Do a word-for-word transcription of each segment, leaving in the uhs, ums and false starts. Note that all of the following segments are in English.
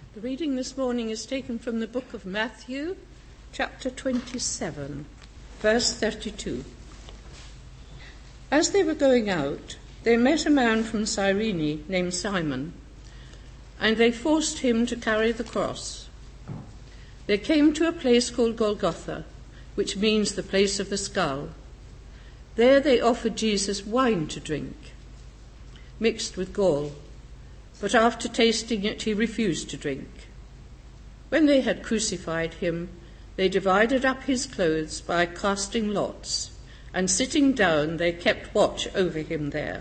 The reading this morning is taken from the book of Matthew, chapter twenty-seven, verse thirty-two. As they were going out, they met a man from Cyrene named Simon, and they forced him to carry the cross. They came to a place called Golgotha, which means the place of the skull. There they offered Jesus wine to drink, mixed with gall, but after tasting it he refused to drink. When they had crucified him, they divided up his clothes by casting lots, and sitting down they kept watch over him there.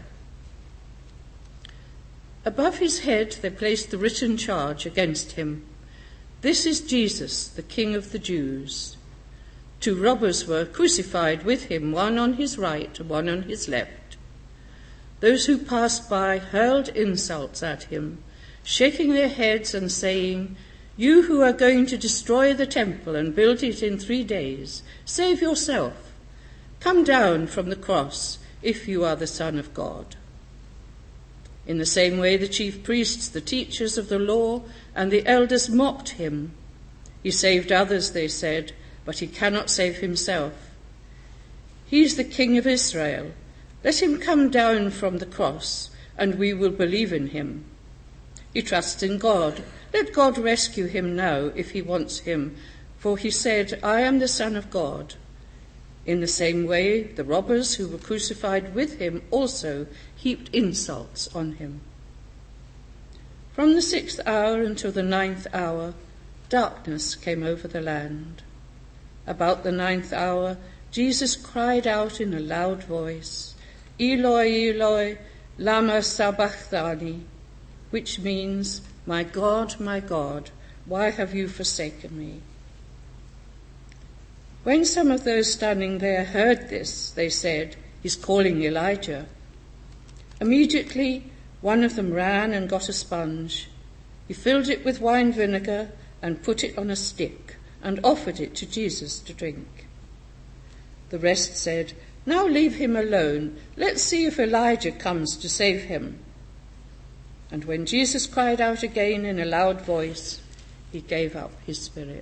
Above his head they placed the written charge against him: "This is Jesus, the King of the Jews." Two robbers were crucified with him, one on his right and one on his left. Those who passed by hurled insults at him, shaking their heads and saying, "You who are going to destroy the temple and build it in three days, save yourself. Come down from the cross if you are the Son of God." In the same way the chief priests, the teachers of the law, and the elders mocked him. "He saved others," they said, "but he cannot save himself. He is the King of Israel. Let him come down from the cross, and we will believe in him. He trusts in God. Let God rescue him now if he wants him, for he said, 'I am the Son of God.'" In the same way, the robbers who were crucified with him also heaped insults on him. From the sixth hour until the ninth hour, darkness came over the land. About the ninth hour, Jesus cried out in a loud voice, "Eloi, Eloi, lama sabachthani," which means, "My God, my God, why have you forsaken me?" When some of those standing there heard this, they said, "He's calling Elijah." Immediately, one of them ran and got a sponge. He filled it with wine vinegar and put it on a stick and offered it to Jesus to drink. The rest said, "Now leave him alone. Let's see if Elijah comes to save him." And when Jesus cried out again in a loud voice, he gave up his spirit.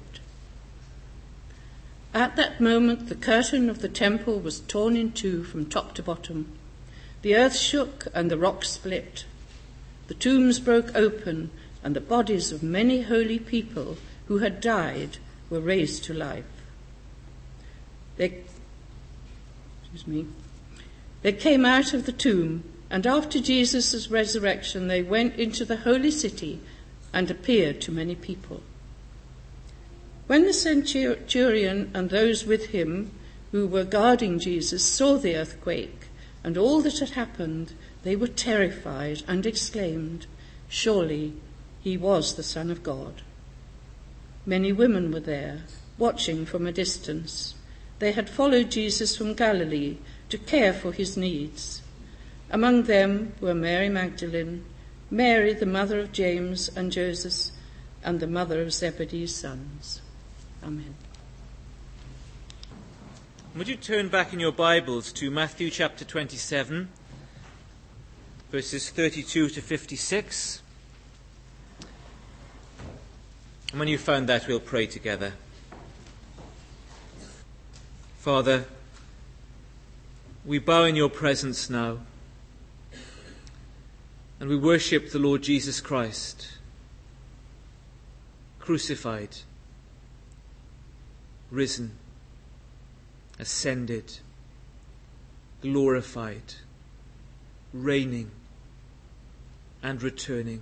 At that moment, the curtain of the temple was torn in two from top to bottom. The earth shook and the rocks split. The tombs broke open, and the bodies of many holy people who had died were raised to life. They, excuse me, they came out of the tomb, and after Jesus' resurrection, they went into the holy city and appeared to many people. When the centurion and those with him who were guarding Jesus saw the earthquake and all that had happened, they were terrified and exclaimed, "Surely he was the Son of God." Many women were there, watching from a distance. They had followed Jesus from Galilee to care for his needs. Among them were Mary Magdalene, Mary the mother of James and Joseph, and the mother of Zebedee's sons. Amen. Would you turn back in your Bibles to Matthew chapter twenty-seven, verses thirty-two to fifty-six. And when you've found that, we'll pray together. Father, we bow in your presence now, and we worship the Lord Jesus Christ, crucified, risen, ascended, glorified, reigning, and returning.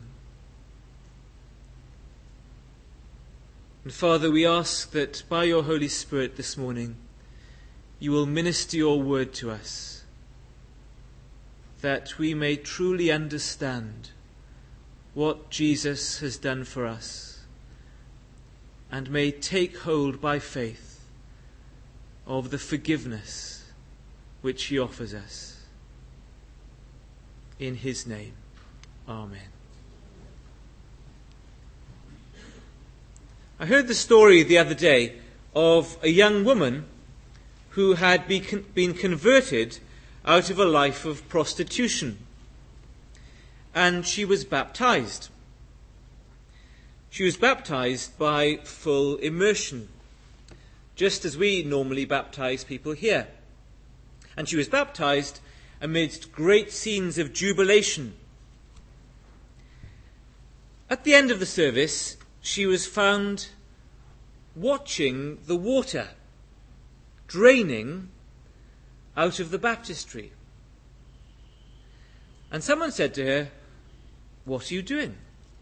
And Father, we ask that by your Holy Spirit this morning, you will minister your word to us, that we may truly understand what Jesus has done for us, and may take hold by faith of the forgiveness which he offers us. In his name, amen. I heard the story the other day of a young woman who had been converted out of a life of prostitution, and she was baptized. She was baptized by full immersion, just as we normally baptize people here. And she was baptized amidst great scenes of jubilation. At the end of the service, she was found watching the water draining out of the baptistry. And someone said to her, "What are you doing?"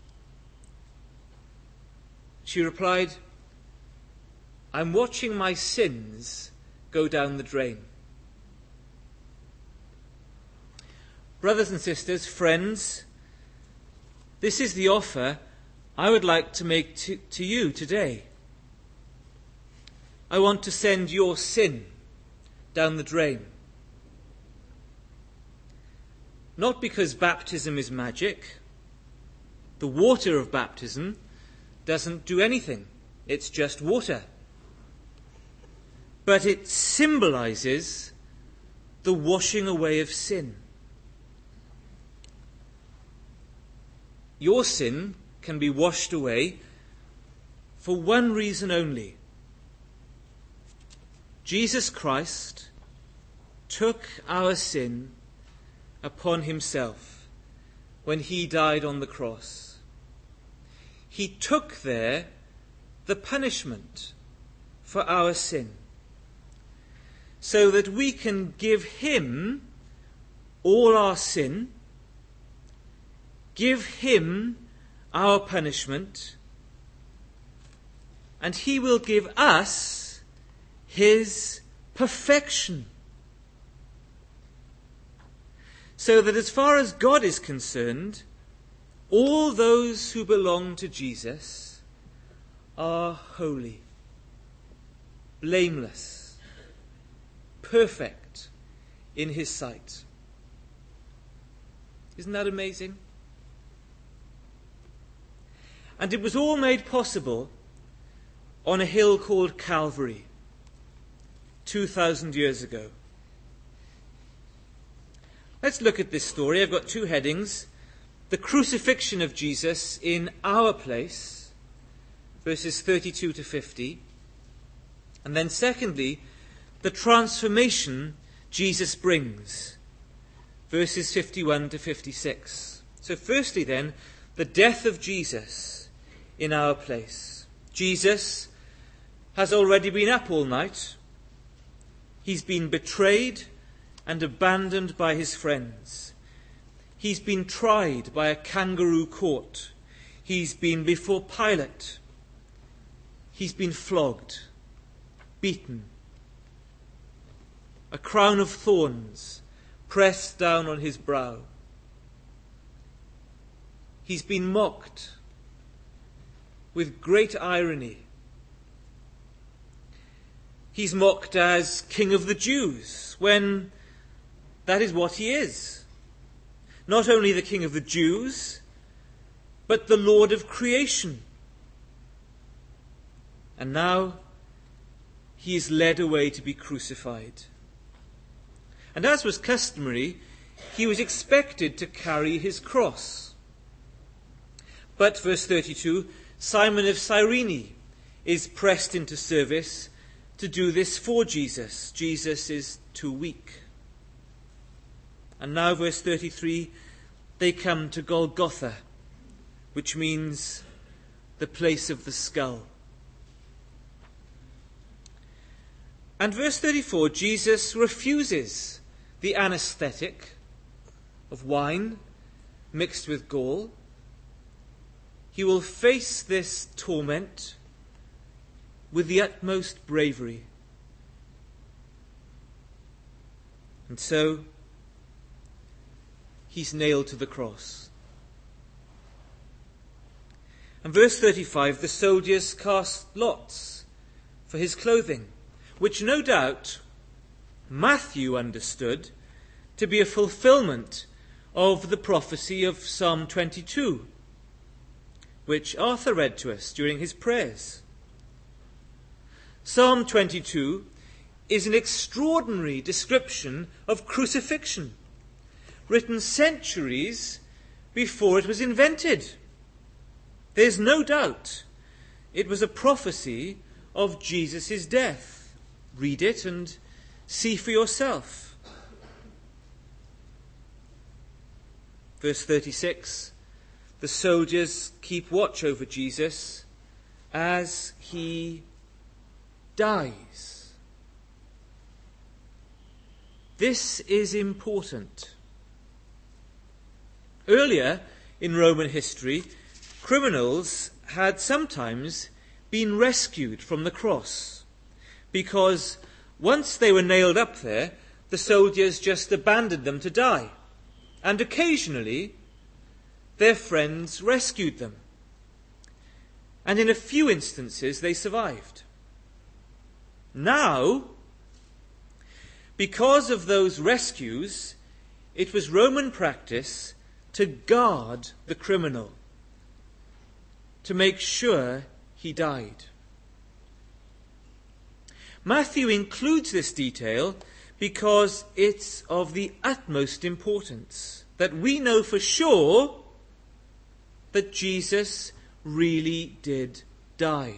She replied, "I'm watching my sins go down the drain." Brothers and sisters, friends, this is the offer I would like to make to, to you today. I want to send your sin down the drain. Not because baptism is magic. The water of baptism doesn't do anything. It's just water. But it symbolizes the washing away of sin. Your sin can be washed away for one reason only. Jesus Christ took our sin upon himself when he died on the cross. He took there the punishment for our sin, so that we can give him all our sin, give him our punishment, and he will give us his perfection. So that as far as God is concerned, all those who belong to Jesus are holy, blameless, perfect in his sight. Isn't that amazing? And it was all made possible on a hill called Calvary, two thousand years ago. Let's look at this story. I've got two headings. The crucifixion of Jesus in our place, verses thirty-two to fifty. And then secondly, the transformation Jesus brings, verses fifty-one to fifty-six. So firstly then, the death of Jesus in our place. Jesus has already been up all night. He's been betrayed and abandoned by his friends. He's been tried by a kangaroo court. He's been before Pilate. He's been flogged, beaten. A crown of thorns pressed down on his brow. He's been mocked with great irony. He's mocked as King of the Jews, when that is what he is. Not only the King of the Jews, but the Lord of creation. And now he is led away to be crucified. And as was customary, he was expected to carry his cross. But, verse thirty-two, Simon of Cyrene is pressed into service to do this for Jesus. Jesus is too weak. And now, verse thirty-three, they come to Golgotha, which means the place of the skull. And verse thirty-four, Jesus refuses the anesthetic of wine mixed with gall. He will face this torment with the utmost bravery. And so, he's nailed to the cross. And verse thirty-five, the soldiers cast lots for his clothing, which no doubt Matthew understood to be a fulfillment of the prophecy of Psalm twenty-two, which Arthur read to us during his prayers. Psalm twenty-two is an extraordinary description of crucifixion, written centuries before it was invented. There's no doubt it was a prophecy of Jesus' death. Read it and see for yourself. Verse thirty-six, the soldiers keep watch over Jesus as he dies. This is important. Earlier in Roman history, criminals had sometimes been rescued from the cross, because once they were nailed up there, the soldiers just abandoned them to die, and occasionally their friends rescued them, and in a few instances they survived. Now, because of those rescues, it was Roman practice to guard the criminal, to make sure he died. Matthew includes this detail because it's of the utmost importance that we know for sure that Jesus really did die.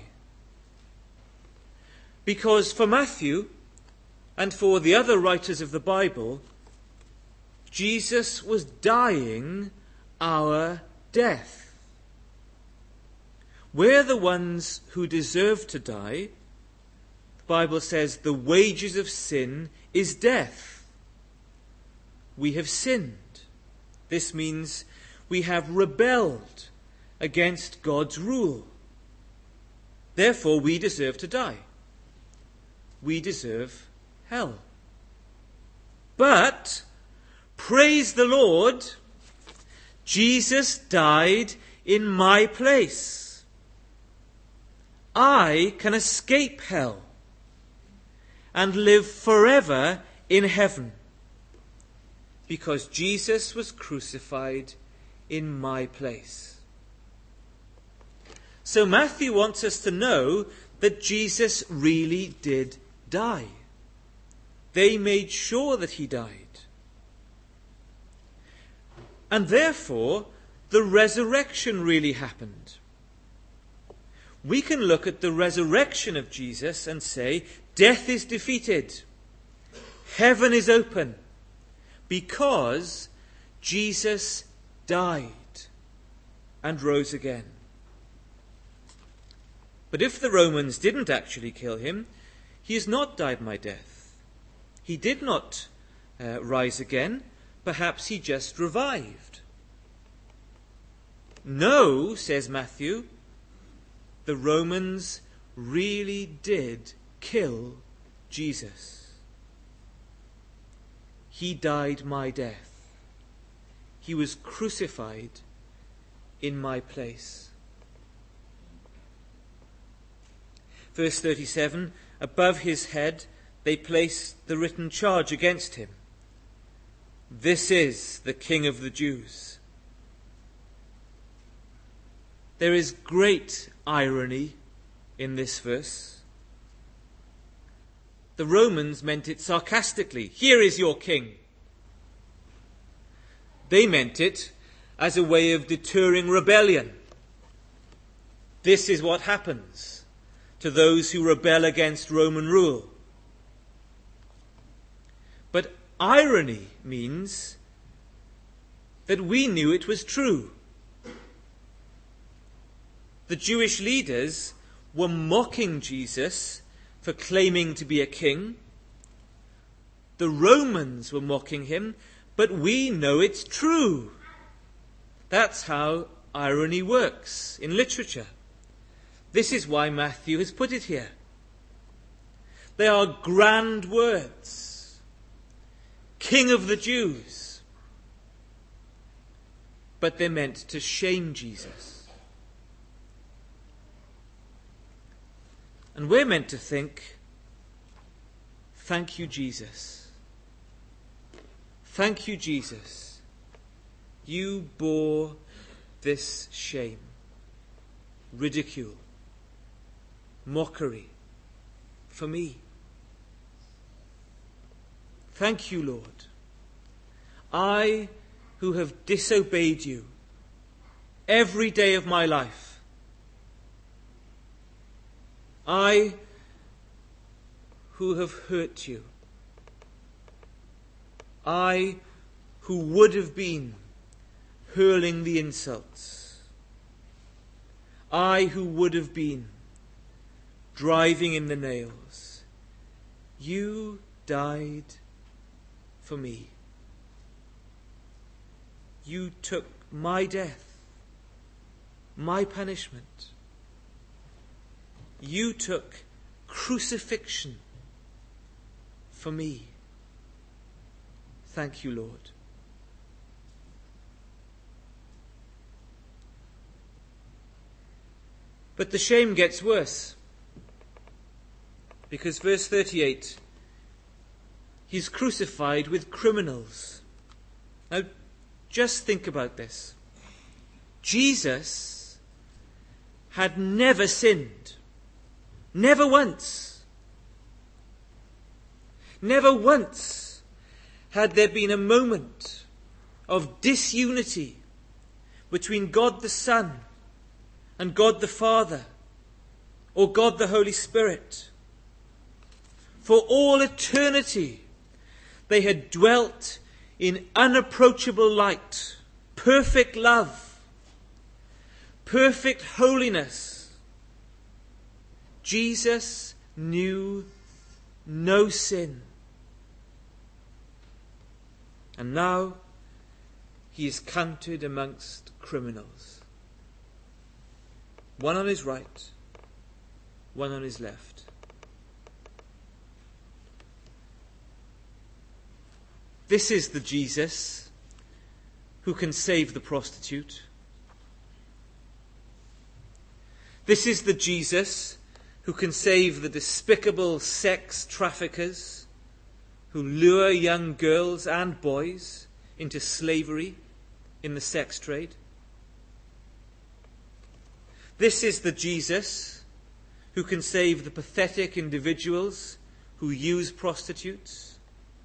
Because for Matthew and for the other writers of the Bible, Jesus was dying our death. We're the ones who deserve to die. The Bible says the wages of sin is death. We have sinned. This means we have rebelled against God's rule. Therefore, we deserve to die. We deserve hell. But, praise the Lord, Jesus died in my place. I can escape hell and live forever in heaven, because Jesus was crucified in my place. So Matthew wants us to know that Jesus really did die. They made sure that he died. And therefore, the resurrection really happened. We can look at the resurrection of Jesus and say, death is defeated. Heaven is open. Because Jesus died and rose again. But if the Romans didn't actually kill him, he has not died my death. He did not uh, rise again. Perhaps he just revived. No, says Matthew, the Romans really did kill Jesus. He died my death. He was crucified in my place. Verse thirty-seven, above his head they placed the written charge against him. This is the King of the Jews. There is great irony in this verse. The Romans meant it sarcastically. Here is your king. They meant it as a way of deterring rebellion. This is what happens to those who rebel against Roman rule. But irony means that we knew it was true. The Jewish leaders were mocking Jesus for claiming to be a king. The Romans were mocking him, but we know it's true. That's how irony works in literature. This is why Matthew has put it here. They are grand words. King of the Jews. But they're meant to shame Jesus. And we're meant to think, thank you, Jesus. Thank you, Jesus. You bore this shame, ridicule, mockery for me. Thank you, Lord. I, who have disobeyed you every day of my life, I who have hurt you, I who would have been hurling the insults, I who would have been driving in the nails, you died for me. You took my death, my punishment. You took crucifixion for me. Thank you, Lord. But the shame gets worse, because verse thirty-eight, he's crucified with criminals. Now, just think about this. Jesus had never sinned. Never once. Never once had there been a moment of disunity between God the Son and God the Father, or God the Holy Spirit. For all eternity, they had dwelt in unapproachable light, perfect love, perfect holiness. Jesus knew no sin. And now he is counted amongst criminals. One on his right, one on his left. This is the Jesus who can save the prostitute. This is the Jesus who can save the despicable sex traffickers who lure young girls and boys into slavery in the sex trade. This is the Jesus who can save the pathetic individuals who use prostitutes.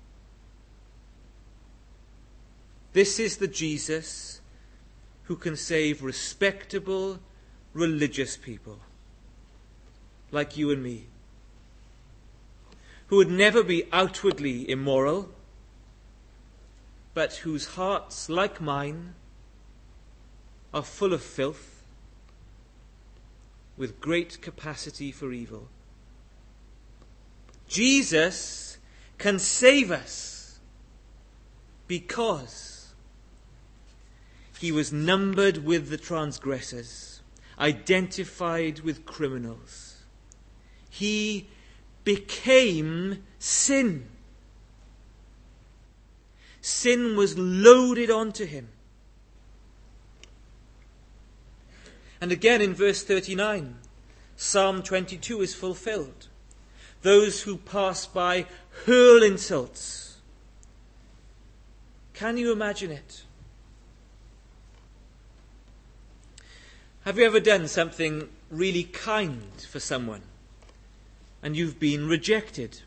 This is the Jesus who can save respectable religious people like you and me, who would never be outwardly immoral, but whose hearts, like mine, are full of filth, with great capacity for evil. Jesus can save us because he was numbered with the transgressors, identified with criminals. He became sin. Sin was loaded onto him. And again in verse thirty-nine, Psalm twenty-two is fulfilled. Those who pass by hurl insults. Can you imagine it? Have you ever done something really kind for someone and you've been rejected?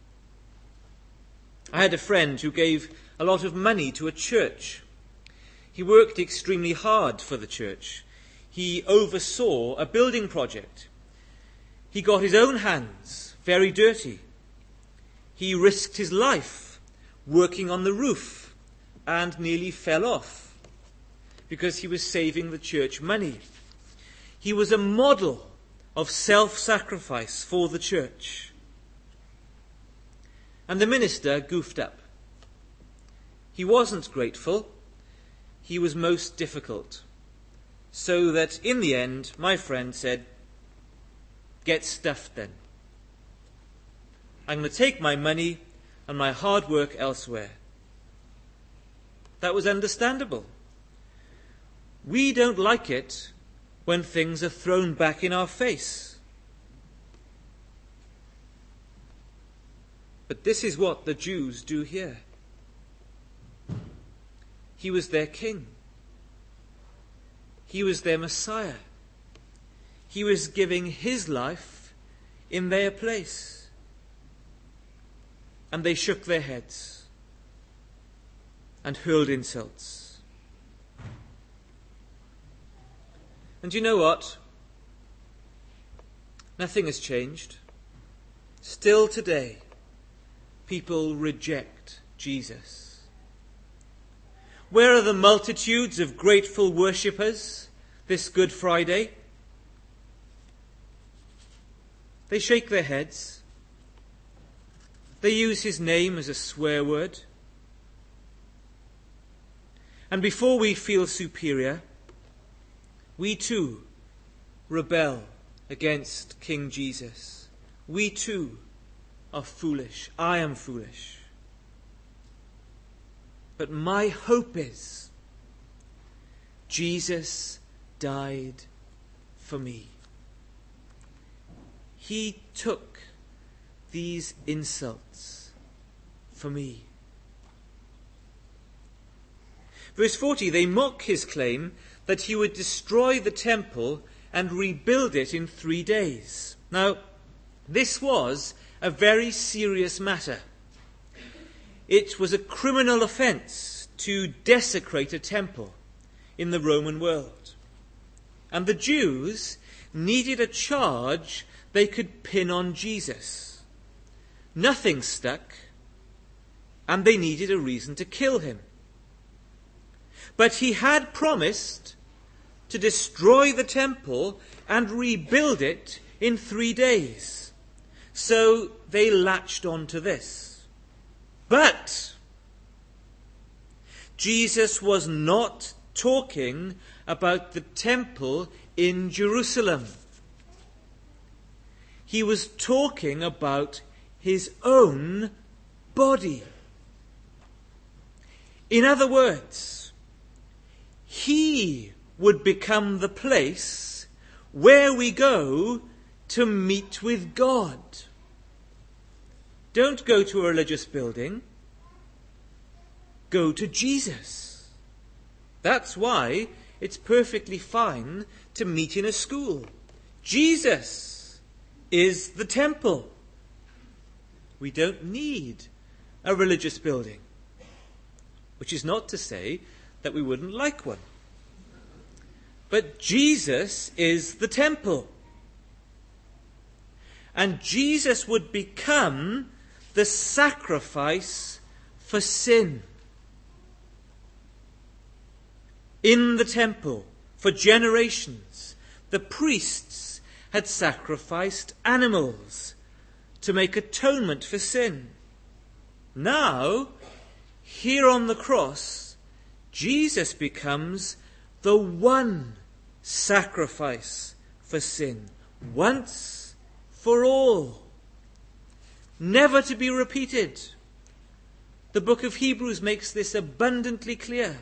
I had a friend who gave a lot of money to a church. He worked extremely hard for the church. He oversaw a building project. He got his own hands very dirty. He risked his life working on the roof and nearly fell off because he was saving the church money. He was a model of self-sacrifice for the church. And the minister goofed up. He wasn't grateful. He was most difficult. So that in the end, my friend said, "Get stuffed then. I'm going to take my money and my hard work elsewhere." That was understandable. We don't like it when things are thrown back in our face. But this is what the Jews do here. He was their king. He was their Messiah. He was giving his life in their place. And they shook their heads and hurled insults. And you know what? Nothing has changed. Still today, people reject Jesus. Where are the multitudes of grateful worshippers this Good Friday? They shake their heads. They use his name as a swear word. And before we feel superior, we too rebel against King Jesus. We too are foolish. I am foolish. But my hope is Jesus died for me. He took these insults for me. Verse forty, they mock his claim that he would destroy the temple and rebuild it in three days. Now, this was a very serious matter. It was a criminal offence to desecrate a temple in the Roman world. And the Jews needed a charge they could pin on Jesus. Nothing stuck, and they needed a reason to kill him. But he had promised to destroy the temple and rebuild it in three days. So they latched on to this. But Jesus was not talking about the temple in Jerusalem. He was talking about his own body. In other words, he would become the place where we go to meet with God. Don't go to a religious building. Go to Jesus. That's why it's perfectly fine to meet in a school. Jesus is the temple. We don't need a religious building. Which is not to say that we wouldn't like one. But Jesus is the temple. And Jesus would become the sacrifice for sin. In the temple, for generations, the priests had sacrificed animals to make atonement for sin. Now, here on the cross, Jesus becomes the one sacrifice for sin, once for all, never to be repeated. The book of Hebrews makes this abundantly clear.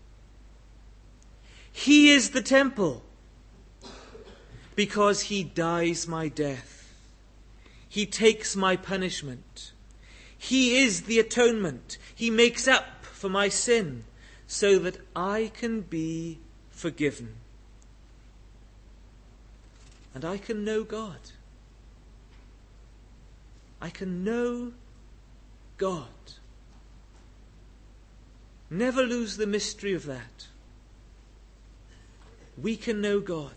He is the temple because he dies my death. He takes my punishment. He is the atonement. He makes up for my sin so that I can be forgiven. And I can know God. I can know God. Never lose the mystery of that. We can know God.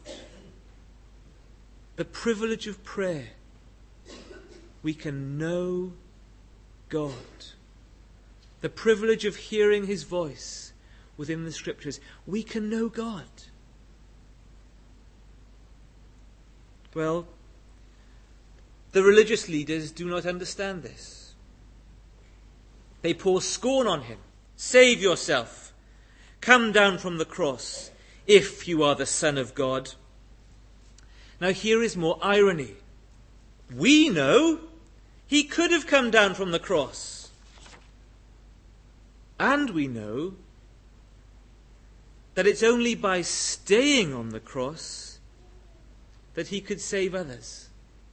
The privilege of prayer. We can know God. The privilege of hearing his voice within the scriptures. We can know God. Well, the religious leaders do not understand this. They pour scorn on him. Save yourself. Come down from the cross if you are the Son of God. Now here is more irony. We know he could have come down from the cross. And we know that it's only by staying on the cross that he could save others.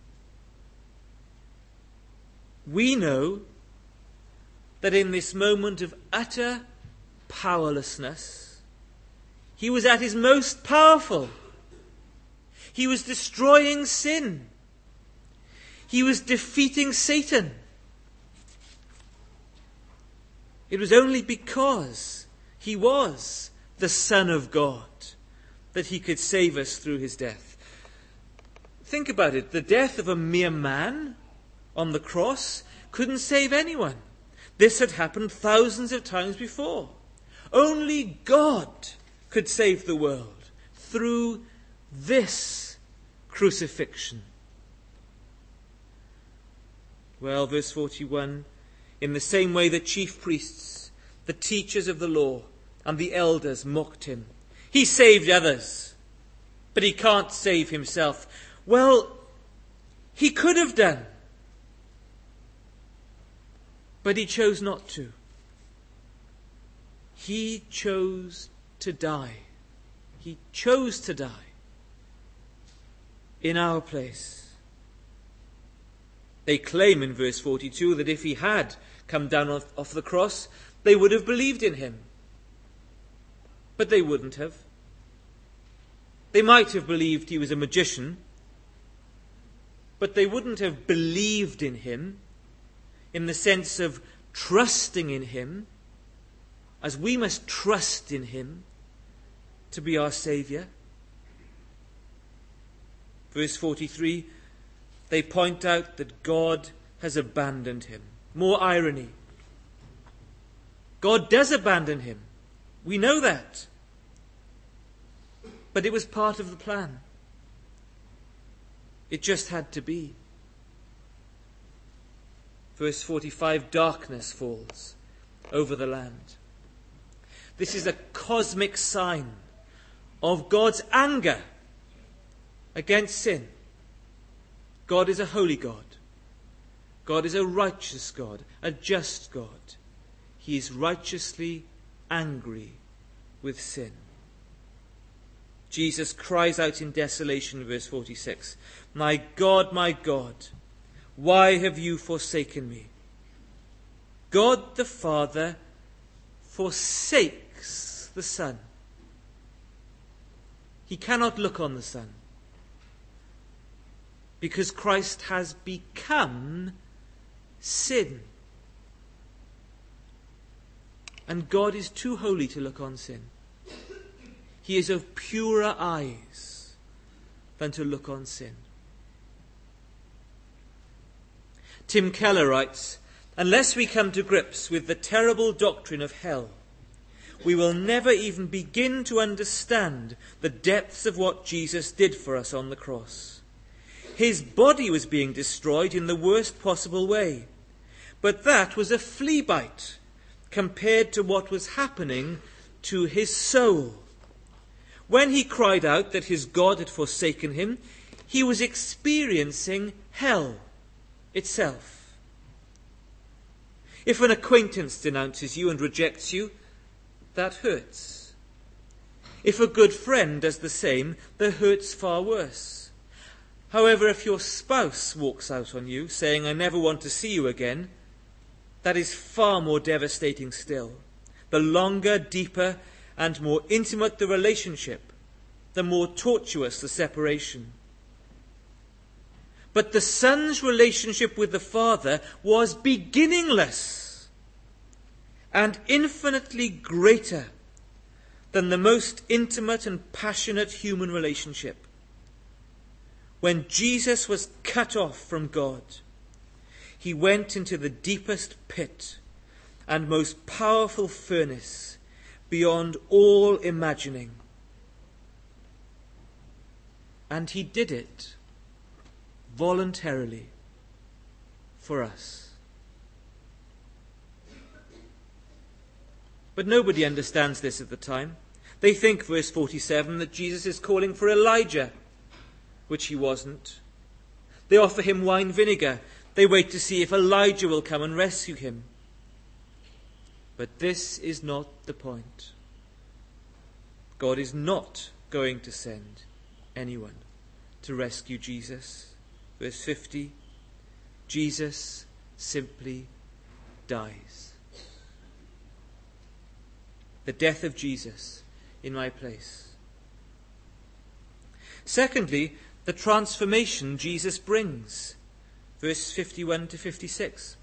We know that in this moment of utter powerlessness, he was at his most powerful. He was destroying sin. He was defeating Satan. It was only because he was the Son of God that he could save us through his death. think about it. The death of a mere man on the cross couldn't save anyone. This had happened thousands of times before. Only God could save the world through this crucifixion. Well, verse forty-one, in the same way the chief priests, the teachers of the law, and the elders mocked him. He saved others, but he can't save himself. Well, he could have done, but he chose not to. He chose to die. He chose to die in our place. They claim in verse forty-two that if he had come down off, off the cross, they would have believed in him. But they wouldn't have. They might have believed he was a magician, but they wouldn't have believed in him in the sense of trusting in him, as we must trust in him to be our Saviour. Verse forty-three, they point out that God has abandoned him. More irony. God does abandon him. We know that. But it was part of the plan. It just had to be. Verse forty-five, darkness falls over the land. This is a cosmic sign of God's anger against sin. God is a holy God. God is a righteous God, a just God. He is righteously angry with sin. Jesus cries out in desolation, verse forty-six, "My God, my God, why have you forsaken me?" God the Father forsakes the Son. He cannot look on the Son, because Christ has become sin. And God is too holy to look on sin. He is of purer eyes than to look on sin. Tim Keller writes, "Unless we come to grips with the terrible doctrine of hell, we will never even begin to understand the depths of what Jesus did for us on the cross. His body was being destroyed in the worst possible way, but that was a flea bite compared to what was happening to his soul. When he cried out that his God had forsaken him, he was experiencing hell itself. If an acquaintance denounces you and rejects you, that hurts. If a good friend does the same, the hurt's far worse. However, if your spouse walks out on you, saying, "I never want to see you again," that is far more devastating still. The longer, deeper, and more intimate the relationship, the more tortuous the separation. But the Son's relationship with the Father was beginningless and infinitely greater than the most intimate and passionate human relationship. When Jesus was cut off from God, he went into the deepest pit and most powerful furnace beyond all imagining. And he did it voluntarily for us. But nobody understands this at the time. They think, verse forty-seven, that Jesus is calling for Elijah, which he wasn't. They offer him wine vinegar. They wait to see if Elijah will come and rescue him. But this is not the point. God is not going to send anyone to rescue Jesus. Verse fifty, Jesus simply dies. The death of Jesus in my place. Secondly, the transformation Jesus brings. Verse fifty-one to fifty-six.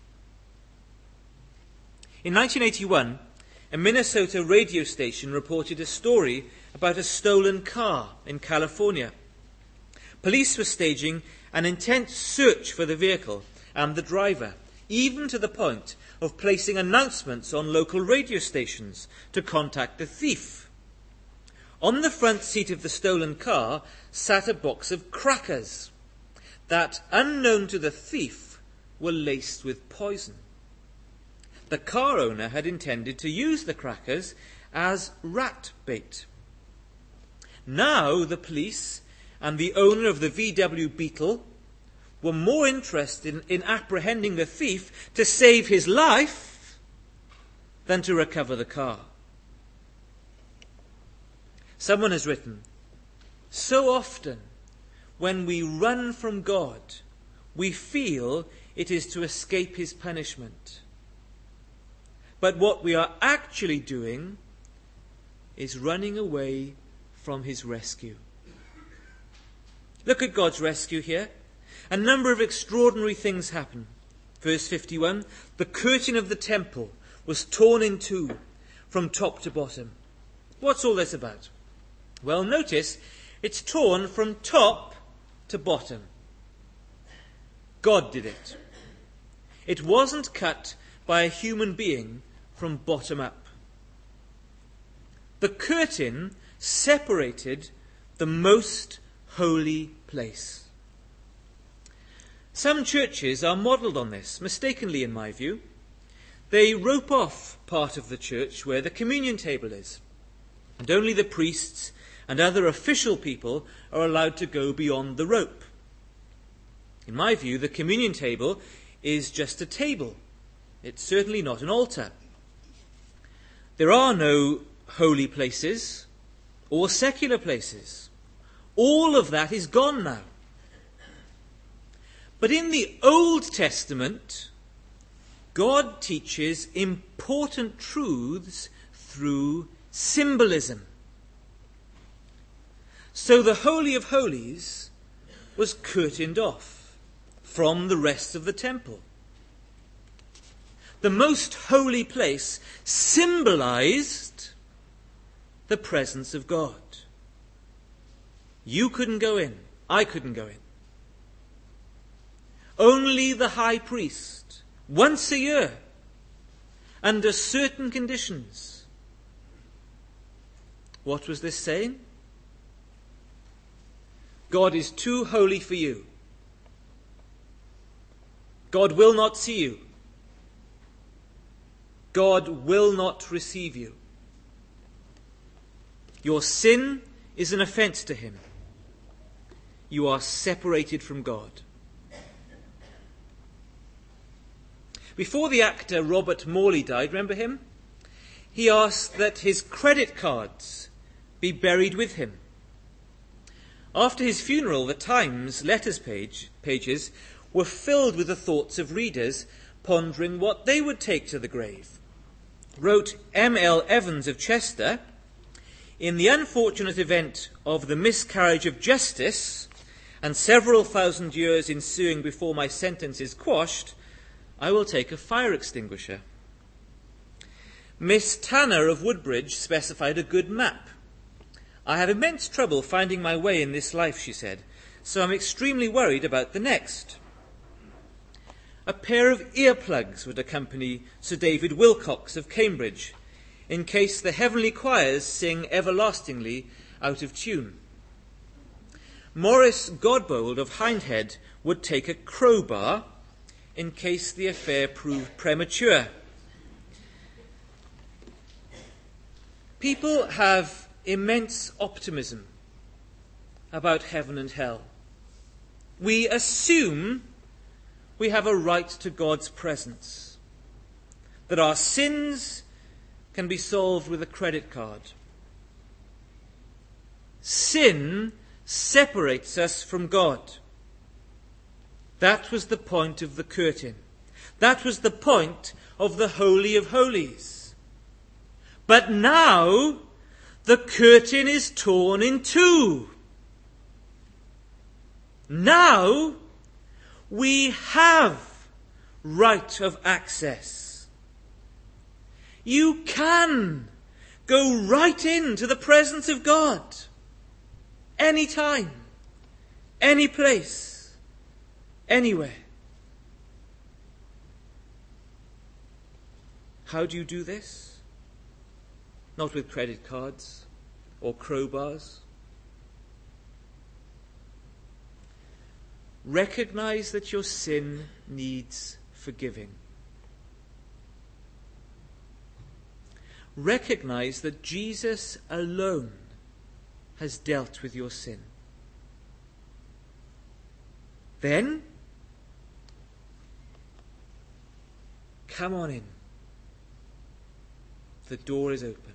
In nineteen eighty-one, a Minnesota radio station reported a story about a stolen car in California. Police were staging an intense search for the vehicle and the driver, even to the point of placing announcements on local radio stations to contact the thief. On the front seat of the stolen car sat a box of crackers that, unknown to the thief, were laced with poison. The car owner had intended to use the crackers as rat bait. Now the police and the owner of the V W Beetle were more interested in, in apprehending the thief to save his life than to recover the car. Someone has written, so often when we run from God, we feel it is to escape his punishment. But what we are actually doing is running away from his rescue. Look at God's rescue here. A number of extraordinary things happen. Verse fifty-one, the curtain of the temple was torn in two from top to bottom. What's all this about? Well, notice it's torn from top to bottom. God did it. It wasn't cut by a human being from bottom up. The curtain separated the most holy place. Some churches are modelled on this, mistakenly in my view. They rope off part of the church where the communion table is, and only the priests and other official people are allowed to go beyond the rope. In my view, the communion table is just a table. It's certainly not an altar. There are no holy places or secular places. All of that is gone now. But in the Old Testament, God teaches important truths through symbolism. So the Holy of Holies was curtained off from the rest of the temple. The most holy place symbolized the presence of God. You couldn't go in. I couldn't go in. Only the high priest, once a year, under certain conditions. What was this saying? God is too holy for you. God will not see you. God will not receive you. Your sin is an offense to him. You are separated from God. Before the actor Robert Morley died, remember him? He asked that his credit cards be buried with him. After his funeral, the Times letters page, pages were filled with the thoughts of readers pondering what they would take to the grave. Wrote M L Evans of Chester, in the unfortunate event of the miscarriage of justice and several thousand years ensuing before my sentence is quashed, I will take a fire extinguisher. Miss Tanner of Woodbridge specified a good map. I have immense trouble finding my way in this life, she said, so I'm extremely worried about the next. A pair of earplugs would accompany Sir David Wilcox of Cambridge, in case the heavenly choirs sing everlastingly out of tune. Maurice Godbold of Hindhead would take a crowbar, in case the affair proved premature. People have immense optimism about heaven and hell. We assume we have a right to God's presence, that our sins can be solved with a credit card. Sin separates us from God. That was the point of the curtain. That was the point of the Holy of Holies. But now the curtain is torn in two. Now we have right of access. You can go right into the presence of God anytime, any place, anywhere. How do you do this? Not with credit cards or crowbars. Recognize that your sin needs forgiving. Recognize that Jesus alone has dealt with your sin. Then, come on in. The door is open.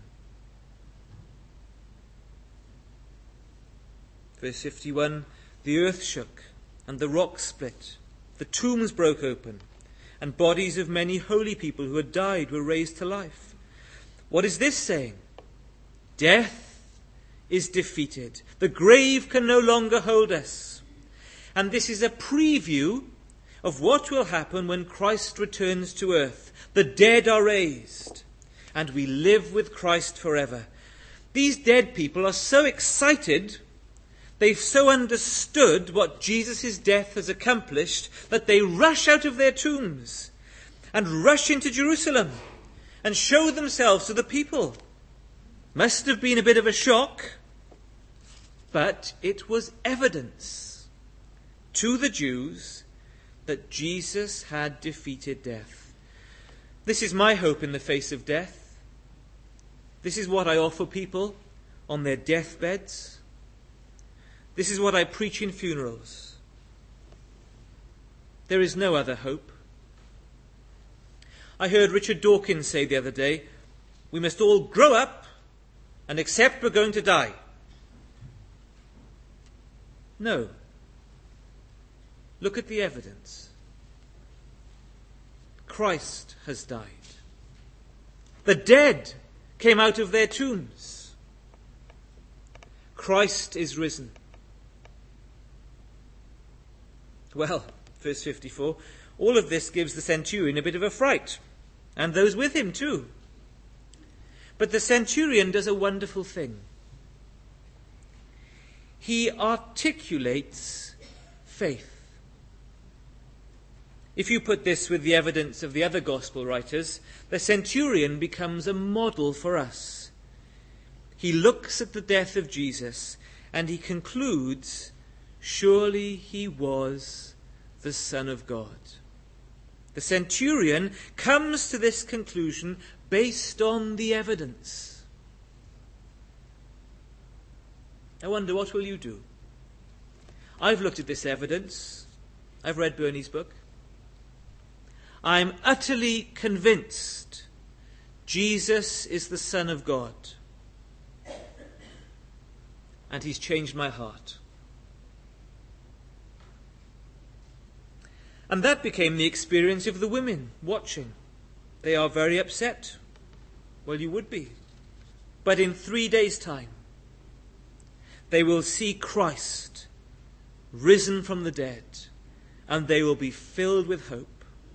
Verse fifty-one, the earth shook, and the rocks split. The tombs broke open, and bodies of many holy people who had died were raised to life. What is this saying? Death is defeated. The grave can no longer hold us. And this is a preview of what will happen when Christ returns to earth. The dead are raised, and we live with Christ forever. These dead people are so excited, they've so understood what Jesus' death has accomplished, that they rush out of their tombs and rush into Jerusalem and show themselves to the people. Must have been a bit of a shock, but it was evidence to the Jews that Jesus had defeated death. This is my hope in the face of death. This is what I offer people on their deathbeds. This is what I preach in funerals. There is no other hope. I heard Richard Dawkins say the other day, we must all grow up and accept we're going to die. No. Look at the evidence. Christ has died. The dead came out of their tombs. Christ is risen. Well, verse fifty-four, all of this gives the centurion a bit of a fright, and those with him too. But the centurion does a wonderful thing. He articulates faith. If you put this with the evidence of the other gospel writers, the centurion becomes a model for us. He looks at the death of Jesus and he concludes, surely he was the Son of God. The centurion comes to this conclusion based on the evidence. I wonder, what will you do? I've looked at this evidence. I've read Bernie's book. I'm utterly convinced Jesus is the Son of God. And he's changed my heart. And that became the experience of the women watching. They are very upset. Well, you would be. But in three days' time, they will see Christ risen from the dead, and they will be filled with hope.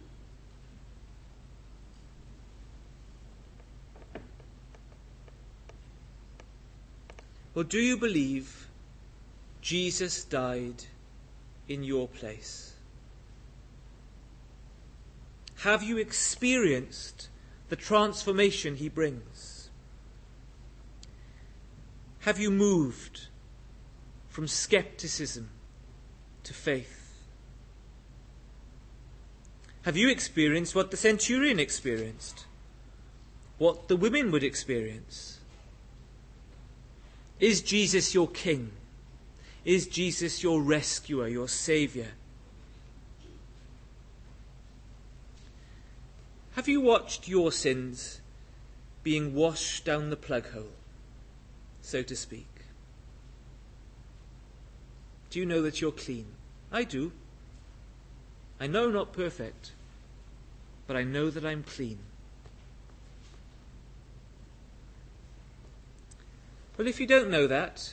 Well, do you believe Jesus died in your place? Have you experienced the transformation he brings? Have you moved from skepticism to faith? Have you experienced what the centurion experienced? What the women would experience? Is Jesus your King? Is Jesus your rescuer, your Saviour? Have you watched your sins being washed down the plug hole, so to speak? Do you know that you're clean? I do. I know I'm not perfect, but I know that I'm clean. Well, if you don't know that,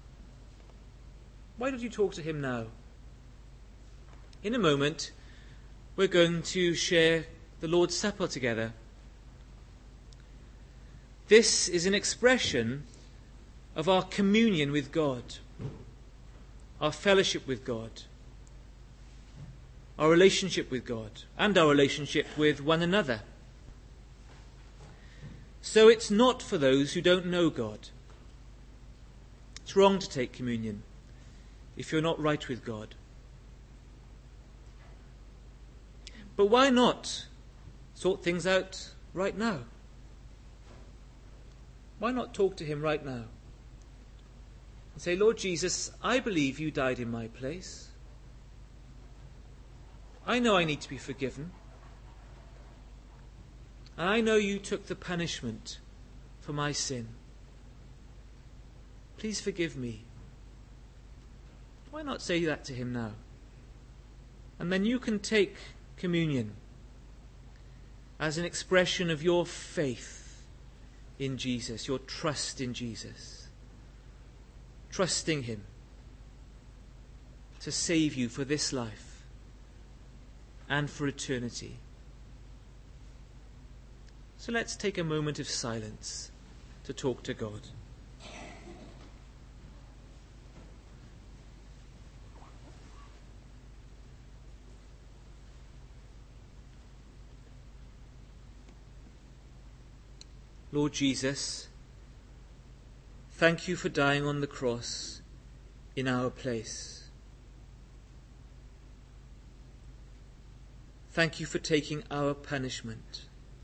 why don't you talk to him now? In a moment, we're going to share the Lord's Supper together. This is an expression of our communion with God. our fellowship with God, our relationship with God, and our relationship with one another. So it's not for those who don't know God. It's wrong to take communion if you're not right with God. But why not sort things out right now? Why not talk to him right now? And say, Lord Jesus, I believe you died in my place. I know I need to be forgiven. And I know you took the punishment for my sin. Please forgive me. Why not say that to him now? And then you can take communion as an expression of your faith in Jesus, your trust in Jesus, trusting him to save you for this life and for eternity. So let's take a moment of silence to talk to God. Lord Jesus, thank you for dying on the cross in our place. Thank you for taking our punishment.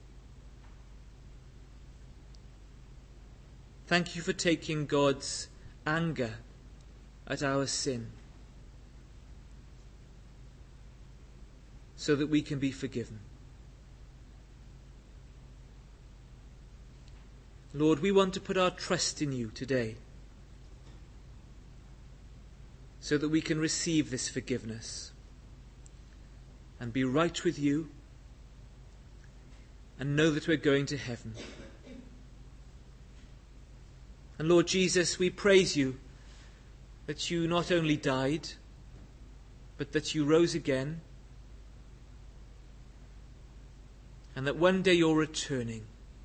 Thank you for taking God's anger at our sin so that we can be forgiven. Lord, we want to put our trust in you today so that we can receive this forgiveness and be right with you and know that we're going to heaven. And Lord Jesus, we praise you that you not only died, but that you rose again, and that one day you're returning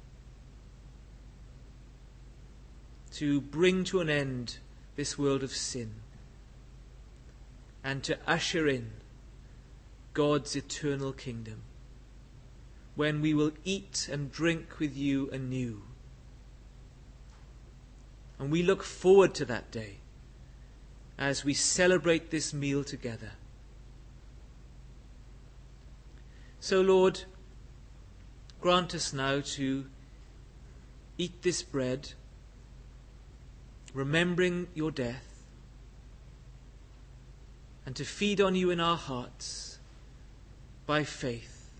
to bring to an end this world of sin and to usher in God's eternal kingdom, when we will eat and drink with you anew. And we look forward to that day as we celebrate this meal together. So, Lord, grant us now to eat this bread, remembering your death, and to feed on you in our hearts by faith,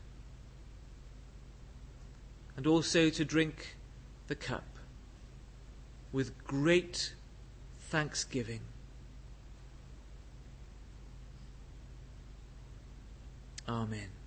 and also to drink the cup with great thanksgiving. Amen.